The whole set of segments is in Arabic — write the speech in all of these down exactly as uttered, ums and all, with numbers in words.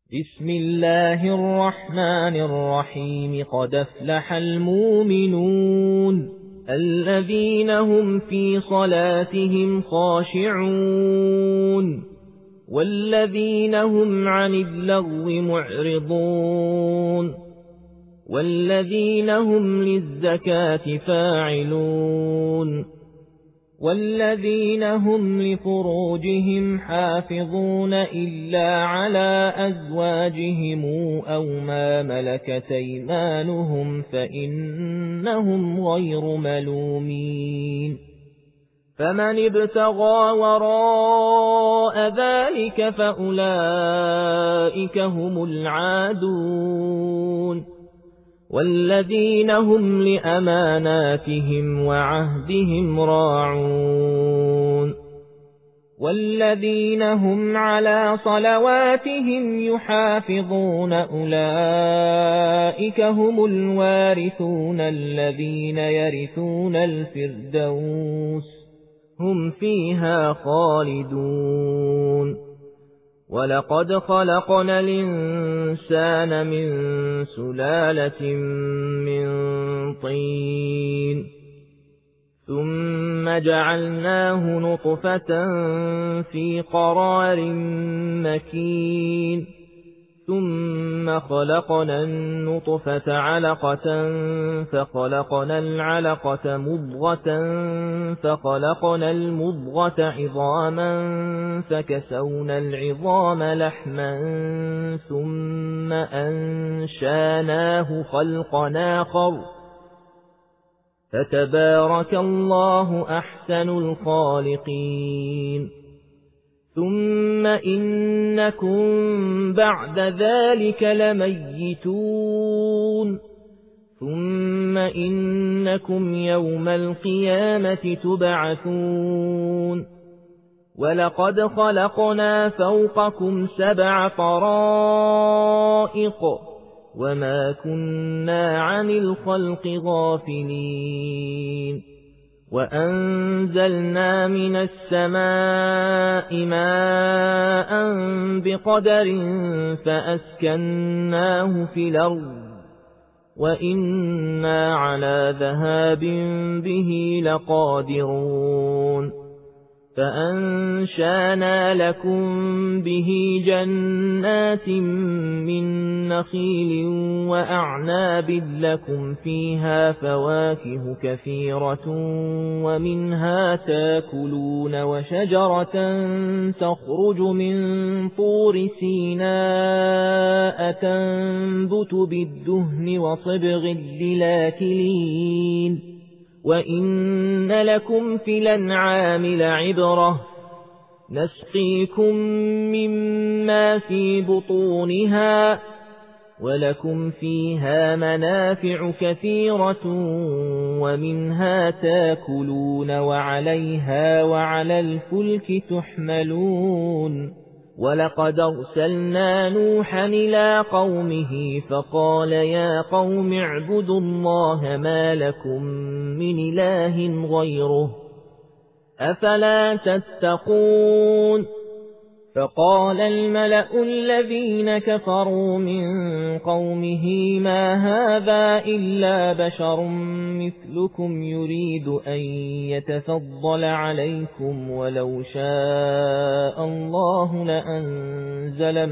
بسم الله الرحمن الرحيم قد أفلح المؤمنون الذين هم في صلاتهم خاشعون والذين هم عن اللغو معرضون والذين هم للزكاة فاعلون والذين هم لفروجهم حافظون إلا على أزواجهم أو ما ملكت أيمانهم فإنهم غير ملومين فمن ابتغى وراء ذلك فأولئك هم العادون والذين هم لأماناتهم وعهدهم راعون والذين هم على صلواتهم يحافظون أولئك هم الوارثون الذين يرثون الفردوس هم فيها خالدون ولقد خلقنا الإنسان من سلالة من طين ثم جعلناه نطفة في قرار مكين ثم خلقنا النطفة علقة فخلقنا العلقة مضغة فخلقنا المضغة عظاما فكسونا العظام لحما ثم أنشاناه خلقا آخر فتبارك الله أحسن الخالقين ثم إنكم بعد ذلك لميتون ثم إنكم يوم القيامة تبعثون ولقد خلقنا فوقكم سبع طرائق وما كنا عن الخلق غافلين وأنزلنا من السماء ماء بقدر فأسكناه في الأرض وإنا على ذهاب به لقادرون فأنشانا لكم به جنات من نخيل وأعناب لكم فيها فواكه كثيرة ومنها تاكلون وشجرة تخرج من طور سيناء تنبت بالدهن وصبغ للآكلين وإن لكم في الأنعام لعبرة نسقيكم مما في بطونها ولكم فيها منافع كثيرة ومنها تاكلون وعليها وعلى الفلك تحملون ولقد أرسلنا نوحا إلى قومه فقال يا قوم اعبدوا الله ما لكم من إله غيره أفلا تتقون فقال الملأ الذين كفروا من قومه ما هذا إلا بشر مثلكم يريد أن يتفضل عليكم ولو شاء الله لأنزل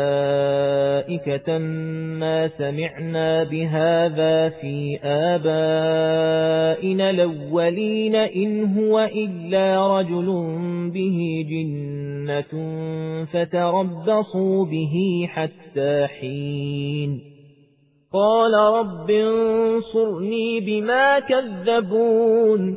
ملائكة ما سمعنا بهذا في آبائنا الأولين إن هو إلا رجل به جنة فتربصوا به حتى حين قال رب انصرني بما كذبون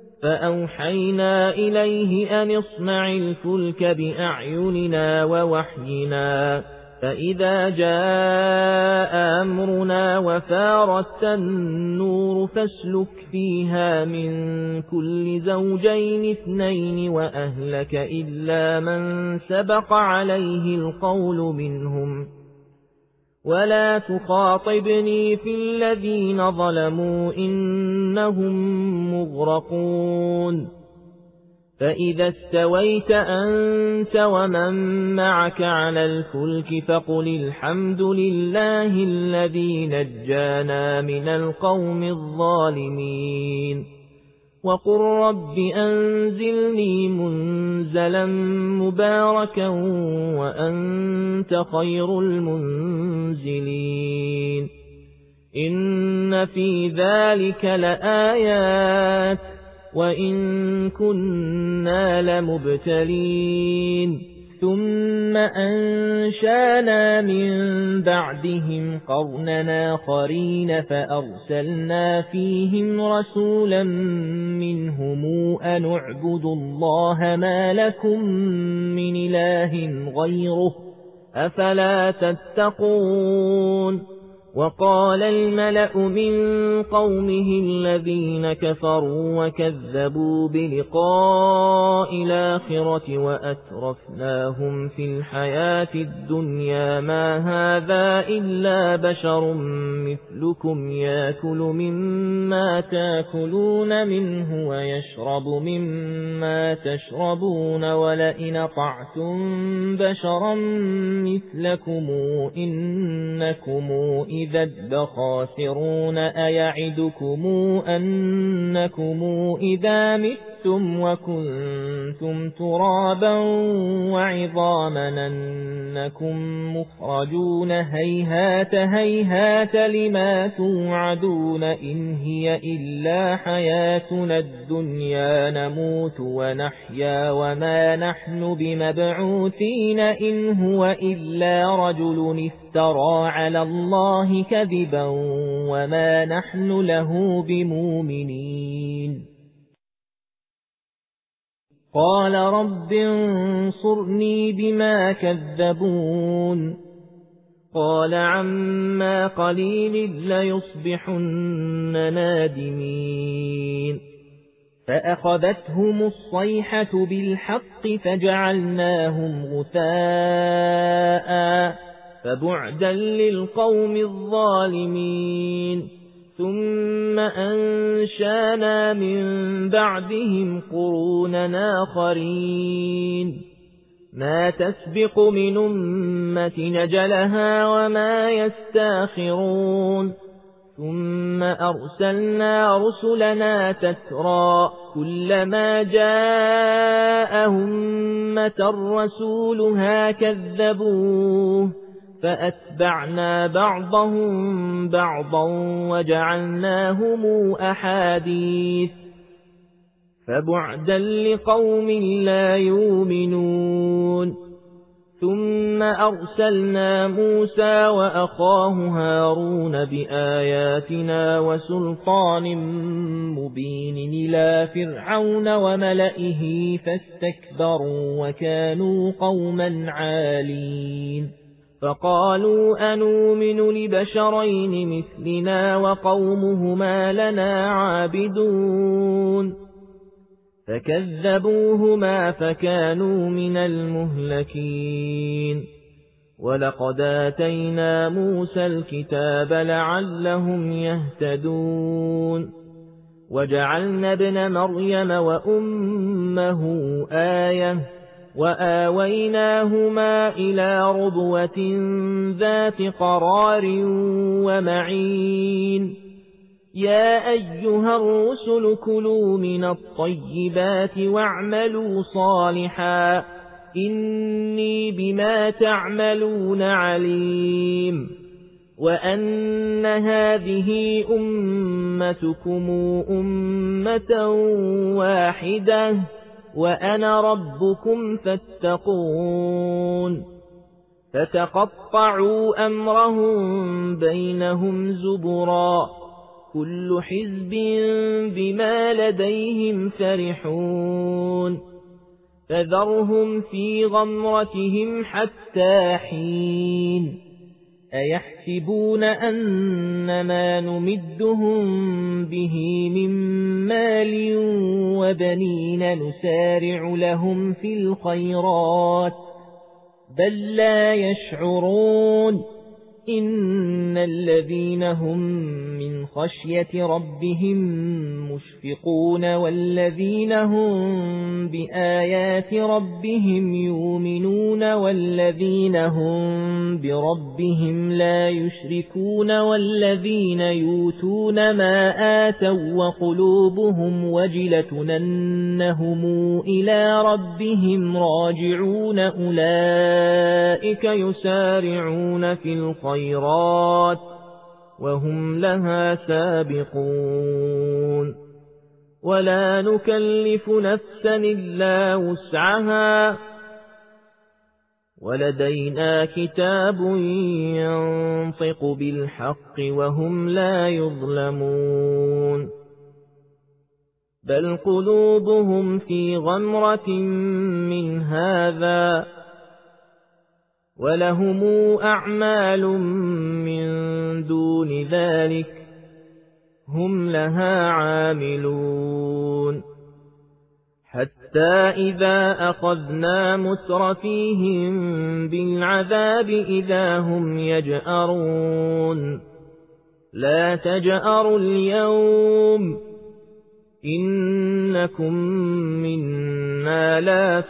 فأوحينا إليه أن اصنع الفلك بأعيننا ووحينا فإذا جاء أمرنا وفارت النور فاسلك فيها من كل زوجين اثنين وأهلك إلا من سبق عليه القول منهم ولا تخاطبني في الذين ظلموا إنهم مغرقون فإذا استويت أنت ومن معك على الفلك فقل الحمد لله الذي نجانا من القوم الظالمين وقل رب أنزلني منزلا مباركا وأنت خير المنزلين إن في ذلك لآيات وإن كنا لمبتلين ثم أنشانا من بعدهم قرننا آخرين فأرسلنا فيهم رسولا منهم أن اعبدوا الله ما لكم من إله غيره أفلا تتقون وقال الملأ من قومه الذين كفروا وكذبوا بلقاء الآخرة وأترفناهم في الحياة الدنيا ما هذا إلا بشر مثلكم يأكل مما تأكلون منه ويشرب مما تشربون ولئن طعتم بشرا مثلكم إنكم إذا لخاسرون أيعدكم أنكم إذا متم وكنتم ترابا وعظاما أنكم مخرجون هيهات هيهات لما توعدون إن هي إلا حياتنا الدنيا نموت ونحيا وما نحن بمبعوثين إن هو إلا رجل افترى على الله كذبا وما نحن له بمؤمنين قال رب انصرني بما كذبون قال عما قليل ليصبحن نادمين فأخذتهم الصيحة بالحق فجعلناهم غثاء فبعدا للقوم الظالمين ثم أنشانا من بعدهم قرونا آخرين ما تسبق من أمة نجلها وما يستاخرون ثم أرسلنا رسلنا تترى كلما جاء أمة رسولها كذبوه فأتبعنا بعضهم بعضا وجعلناهم أحاديث فبعدا لقوم لا يؤمنون ثم أرسلنا موسى وأخاه هارون بآياتنا وسلطان مبين إلى فرعون وملئه فاستكبروا وكانوا قوما عالين فقالوا أنؤمن لبشرين مثلنا وقومهما لنا عابدون فكذبوهما فكانوا من المهلكين ولقد آتينا موسى الكتاب لعلهم يهتدون وجعلنا ابن مريم وأمه آية وآويناهما إلى ربوة ذات قرار ومعين يا أيها الرسل كلوا من الطيبات واعملوا صالحا إني بما تعملون عليم وأن هذه أمتكم أمة واحدة وأنا ربكم فاتقون فتقطعوا أمرهم بينهم زبرا كل حزب بما لديهم فرحون فذرهم في غمرتهم حتى حين أيحسبون أنما نمدهم به من مال وبنين نسارع لهم في الخيرات بل لا يشعرون إن الذين هم من خشية ربهم مشفقون والذين هم بآيات ربهم يؤمنون والذين هم بربهم لا يشركون والذين يؤتون ما آتوا وقلوبهم وجلة أنهم إلى ربهم راجعون أولئك يسارعون في الخيرات وهم لها سابقون ولا نكلف نفسا إلا وسعها ولدينا كتاب ينطق بالحق وهم لا يظلمون بل قلوبهم في غمرة من هذا ولهم أعمال من دون ذلك هم لها عاملون حتى إذا أخذنا مترفيهم بالعذاب إذا هم يجأرون لا تجأروا اليوم إنكم منا لا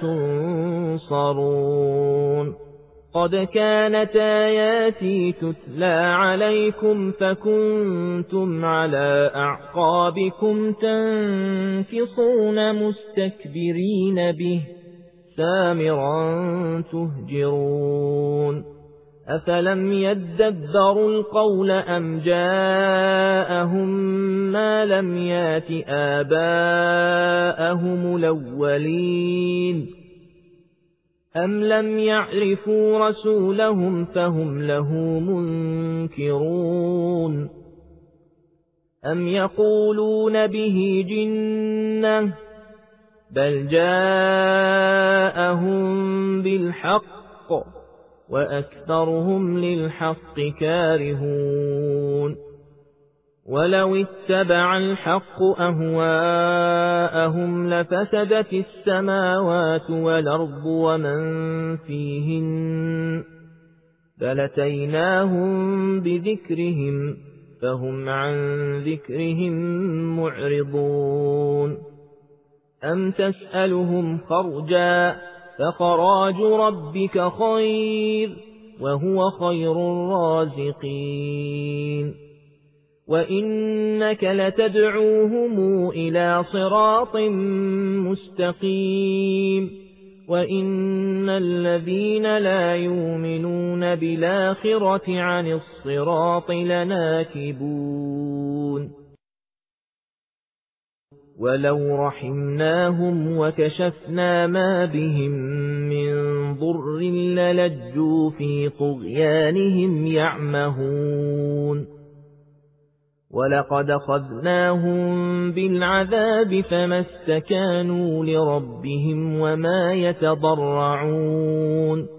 تنصرون قد كانت آياتي تتلى عليكم فكنتم على أعقابكم تنكصون مستكبرين به سامرا تهجرون أفلم يدبروا القول أم جاءهم ما لم يات آباءهم الأولين أم لم يعرفوا رسولهم فهم له منكرون أم يقولون به جنة بل جاءهم بالحق وأكثرهم للحق كارهون ولو اتبع الحق أهواءهم لفسدت السماوات والأرض ومن فيهن بل أتيناهم بذكرهم فهم عن ذكرهم معرضون أم تسألهم خرجا فخراج ربك خير وهو خير الرازقين وإنك لتدعوهم إلى صراط مستقيم وإن الذين لا يؤمنون بالآخرة عن الصراط لناكبون ولو رحمناهم وكشفنا ما بهم من ضر للجوا في طغيانهم يعمهون ولقد أخذناهم بالعذاب فما استكانوا لربهم وما يتضرعون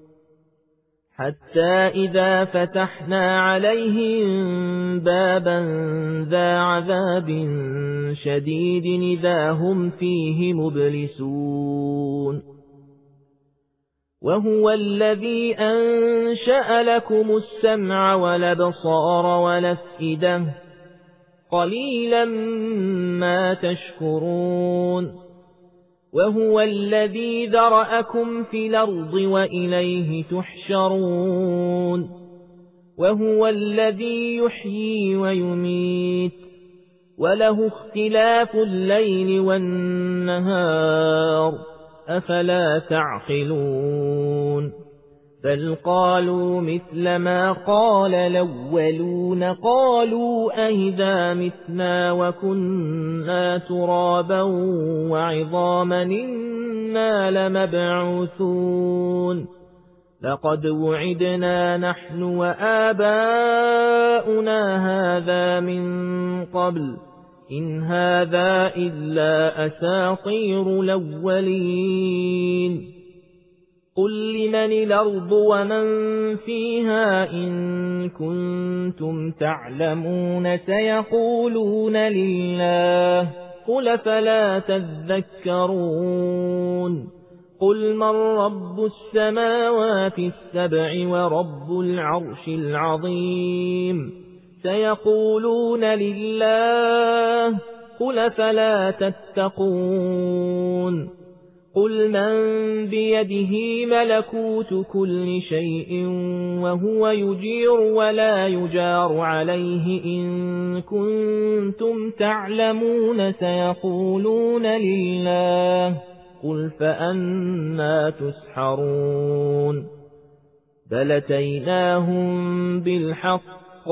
حتى إذا فتحنا عليهم بابا ذا عذاب شديد إذا هم فيه مبلسون وهو الذي أنشأ لكم السمع والأبصار والأفئدة قليلا ما تشكرون وهو الذي ذرأكم في الأرض وإليه تحشرون وهو الذي يحيي ويميت وله اختلاف الليل والنهار أفلا تعقلون بل قالوا مثل ما قال الأولون قالوا أئذا متنا وكنا ترابا وعظاما إنا لمبعوثون لقد وعدنا نحن وآباؤنا هذا من قبل إن هذا إلا أساطير الأولين قل لمن الأرض ومن فيها إن كنتم تعلمون سيقولون لله قل فلا تذكرون قل من رب السماوات السبع ورب العرش العظيم سيقولون لله قل فلا تتقون قل من بيده ملكوت كل شيء وهو يجير ولا يجار عليه إن كنتم تعلمون سيقولون لله قل فأنا تسحرون بل أتيناهم بالحق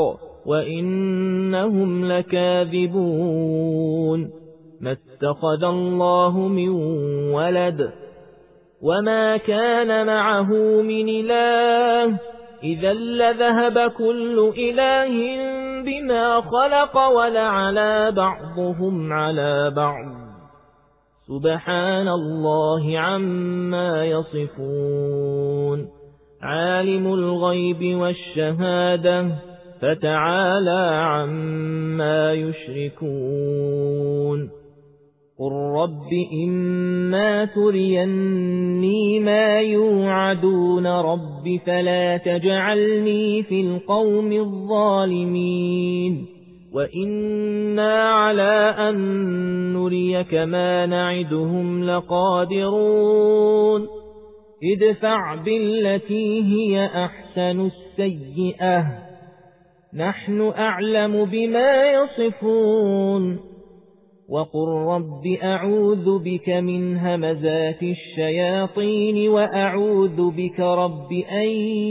وإنهم لكاذبون ما اتخذ الله من ولد وما كان معه من إله إذا لذهب كل إله بما خلق ولعلى بعضهم على بعض سبحان الله عما يصفون عالم الغيب والشهادة فتعالى عما يشركون قل رب إما تريني ما يوعدون رب فلا تجعلني في القوم الظالمين وإنا على أن نريك ما نعدهم لقادرون ادفع بالتي هي أحسن السيئة نحن أعلم بما يصفون وقل رب أعوذ بك من همزات الشياطين وأعوذ بك رب أن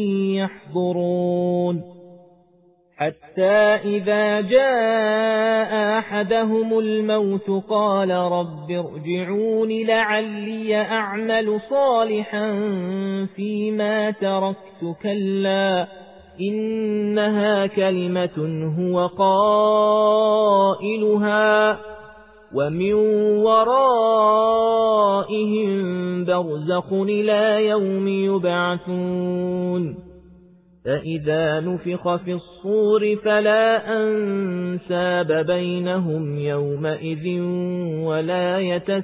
يحضرون حتى إذا جاء أحدهم الموت قال رب ارجعون لعلي أعمل صالحا فيما تركت كلا إنها كلمة هو قائلها ومن ورائهم برزخ إلى يوم يبعثون فإذا نفخ في الصور فلا أنساب بينهم يومئذ ولا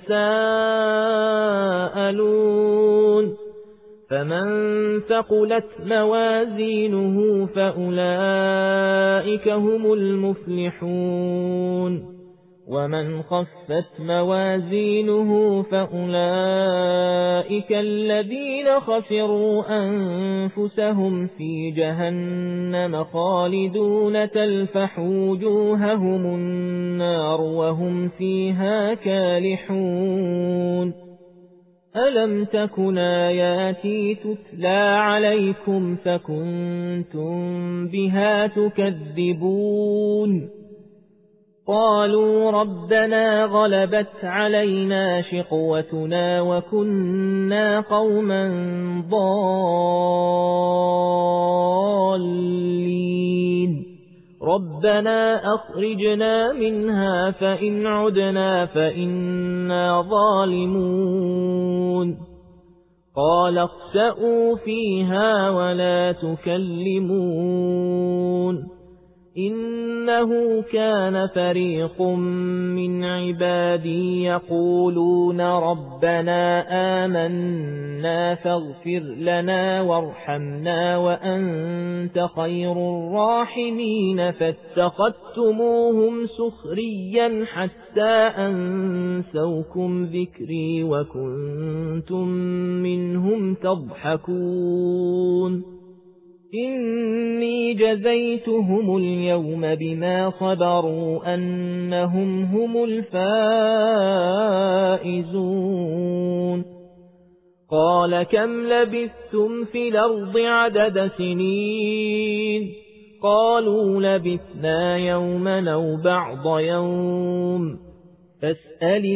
يتساءلون فمن ثقلت موازينه فأولئك هم المفلحون ومن خفت موازينه فأولئك الذين خسروا أنفسهم في جهنم خالدون تلفح وجوههم النار وهم فيها كالحون ألم تكن آياتي تتلى عليكم فكنتم بها تكذبون قالوا ربنا غلبت علينا شقوتنا وكنا قوما ضالين ربنا أخرجنا منها فإن عدنا فإنا ظالمون قال اخسئوا فيها ولا تكلمون إنه كان فريق من عبادي يقولون ربنا آمنا فاغفر لنا وارحمنا وأنت خير الراحمين فاتخذتموهم سخريا حتى أنسوكم ذكري وكنتم منهم تضحكون إني جزيتهم اليوم بما صبروا أنهم هم الفائزون قال كم لبثتم في الأرض عدد سنين قالوا لبثنا يوما أو بعض يوم فاسأل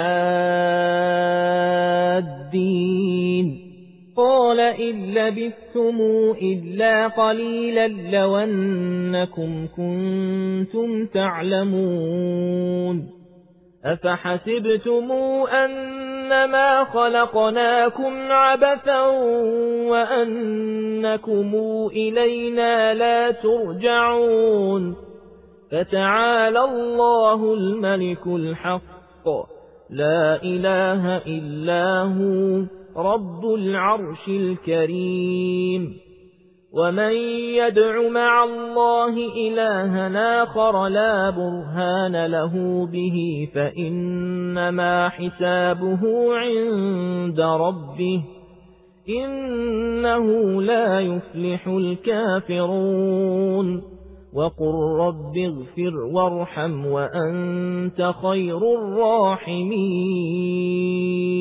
العادين قال إن لبثتم إلا قليلا لو أنكم كنتم تعلمون أفحسبتم أنما خلقناكم عبثا وأنكم إلينا لا ترجعون فتعالى الله الملك الحق لا إله إلا هو رب العرش الكريم. ومن يدع مع الله إلها آخر لا برهان له به فإنما حسابه عند ربه إنه لا يفلح الكافرون. وقل رب اغفر وارحم وأنت خير الراحمين.